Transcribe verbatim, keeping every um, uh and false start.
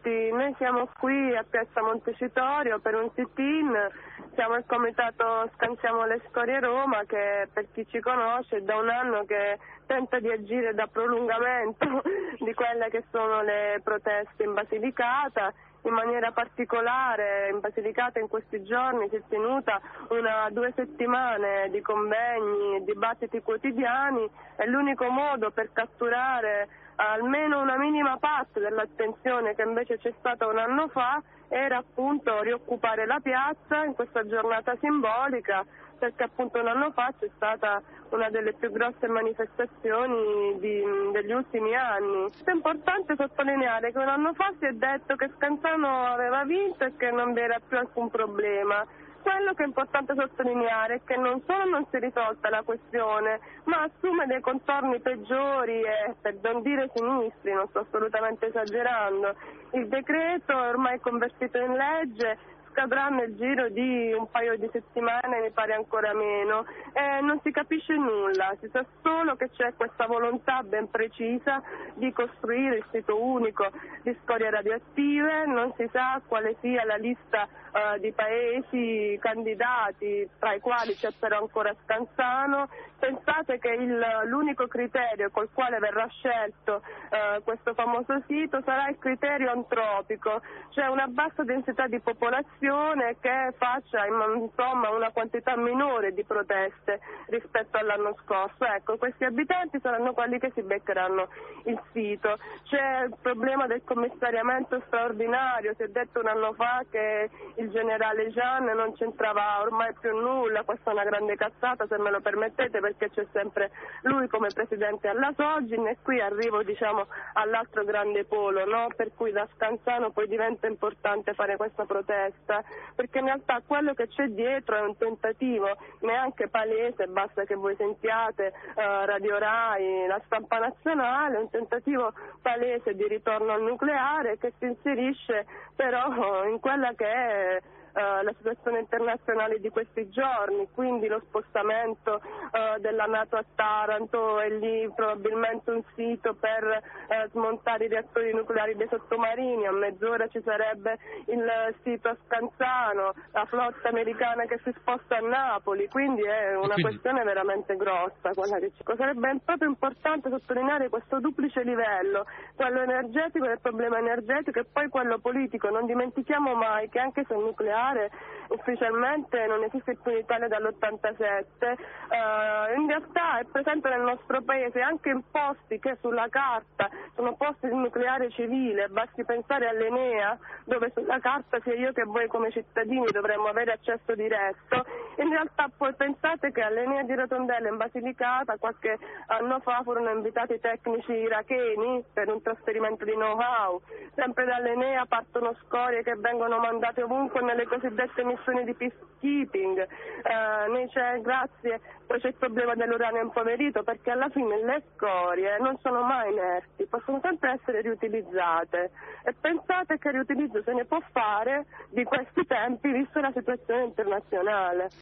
tutti, noi siamo qui a Piazza Montecitorio per un sit-in, siamo il comitato Scansiamo le Storie Roma che per chi ci conosce è da un anno che tenta di agire da prolungamento di quelle che sono le proteste in Basilicata. In maniera particolare in Basilicata in questi giorni si è tenuta una due settimane di convegni e dibattiti quotidiani, è l'unico modo per catturare almeno una minima parte dell'attenzione che invece c'è stata un anno fa, era appunto rioccupare la piazza in questa giornata simbolica, perché appunto un anno fa c'è stata una delle più grosse manifestazioni di, degli ultimi anni. È importante sottolineare che un anno fa si è detto che Scanzano aveva vinto e che non vi era più alcun problema. Quello che è importante sottolineare è che non solo non si è risolta la questione, ma assume dei contorni peggiori e, per non dire sinistri, non sto assolutamente esagerando. Il decreto è ormai convertito in legge, scadrà nel giro di un paio di settimane, mi pare ancora meno, e non si capisce nulla, si sa solo che c'è questa volontà ben precisa di costruire il sito unico di scorie radioattive, non si sa quale sia la lista uh, di paesi candidati, tra i quali c'è però ancora Scanzano. Pensate che il, l'unico criterio col quale verrà scelto uh, questo famoso sito sarà il criterio antropico, cioè una bassa densità di popolazione che faccia insomma una quantità minore di proteste rispetto all'anno scorso. Ecco, questi abitanti saranno quelli che si beccheranno il sito. C'è il problema del commissariamento straordinario, si è detto un anno fa che il generale Jean non c'entrava ormai più nulla, questa è una grande cazzata se me lo permettete, perché c'è sempre lui come presidente alla Sogin e qui arrivo diciamo all'altro grande polo, no? Per cui da Scanzano poi diventa importante fare questa protesta, perché in realtà quello che c'è dietro è un tentativo neanche palese, basta che voi sentiate eh, Radio Rai, la stampa nazionale, un tentativo palese di ritorno al nucleare che si inserisce però in quella che è Uh, la situazione internazionale di questi giorni, quindi lo spostamento uh, della NATO a Taranto e lì probabilmente un sito per uh, smontare i reattori nucleari dei sottomarini, a mezz'ora ci sarebbe il sito a Scanzano, la flotta americana che si sposta a Napoli, quindi è una quindi... questione veramente grossa quella che ci... Sarebbe proprio importante sottolineare questo duplice livello, quello energetico del problema energetico e poi quello politico. Non dimentichiamo mai che anche se il nucleare ufficialmente non esiste più in Italia dall'ottantasette, uh, in realtà è presente nel nostro paese anche in posti che sulla carta sono posti di nucleare civile, basti pensare all'Enea dove sulla carta sia io che voi come cittadini dovremmo avere accesso diretto. In realtà poi pensate che all'Enea di Rotondella in Basilicata qualche anno fa furono invitati tecnici iracheni per un trasferimento di know-how, sempre dall'Enea partono scorie che vengono mandate ovunque nelle cosiddette missioni di peacekeeping, eh, noi c'è, grazie, poi c'è il problema dell'uranio impoverito, perché alla fine le scorie non sono mai inerti, possono sempre essere riutilizzate e pensate che il riutilizzo se ne può fare di questi tempi vista la situazione internazionale.